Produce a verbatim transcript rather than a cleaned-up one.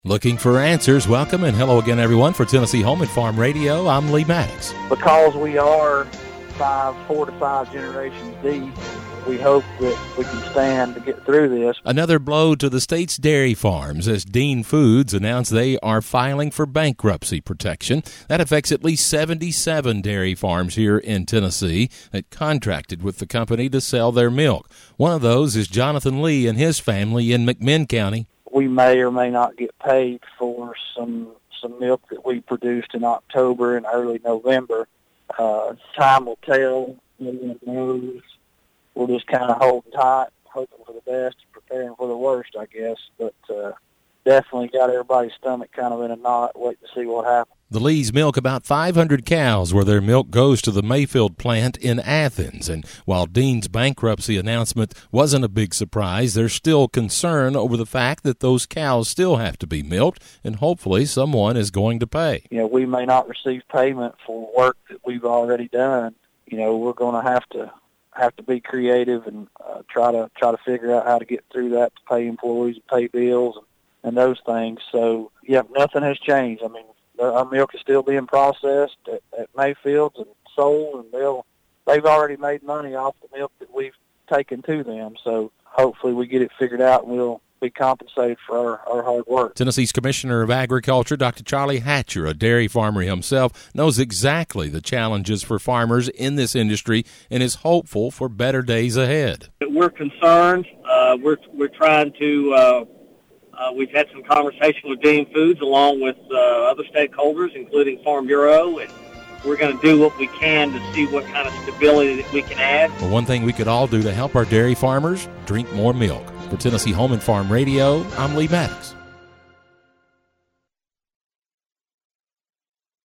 Looking for answers? Welcome and hello again, everyone, for Tennessee Home and Farm Radio. I'm Lee Maddox. Because we are five, four to five generations deep, we hope that we can stand to get through this. Another blow to the state's dairy farms as Dean Foods announced they are filing for bankruptcy protection. That affects at least seventy-seven dairy farms here in Tennessee that contracted with the company to sell their milk. One of those is Jonathan Lee and his family in McMinn County. We may or may not get paid for some some milk that we produced in October and early November. Uh, time will tell. No one knows. We're just kind of holding tight, hoping for the best, preparing for the worst, I guess. But uh, definitely got everybody's stomach kind of in a knot, waiting to see what happens. The Lees milk about five hundred cows, where their milk goes to the Mayfield plant in Athens. And while Dean's bankruptcy announcement wasn't a big surprise, there's still concern over the fact that those cows still have to be milked, and hopefully someone is going to pay. You know, we may not receive payment for work that we've already done. You know, we're going to have to have to be creative and uh, try to try to figure out how to get through that to pay employees and pay bills and, and those things. So, yeah, nothing has changed. I mean, our milk is still being processed at, at Mayfield's and sold, and they'll, they've already made money off the milk that we've taken to them. So hopefully we get it figured out and we'll be compensated for our, our hard work. Tennessee's Commissioner of Agriculture, Doctor Charlie Hatcher, a dairy farmer himself, knows exactly the challenges for farmers in this industry and is hopeful for better days ahead. We're concerned. Uh, we're, we're trying to... Uh, Uh, we've had some conversation with Dean Foods along with uh, other stakeholders, including Farm Bureau, and we're going to do what we can to see what kind of stability that we can add. Well, one thing we could all do to help our dairy farmers, drink more milk. For Tennessee Home and Farm Radio, I'm Lee Maddox.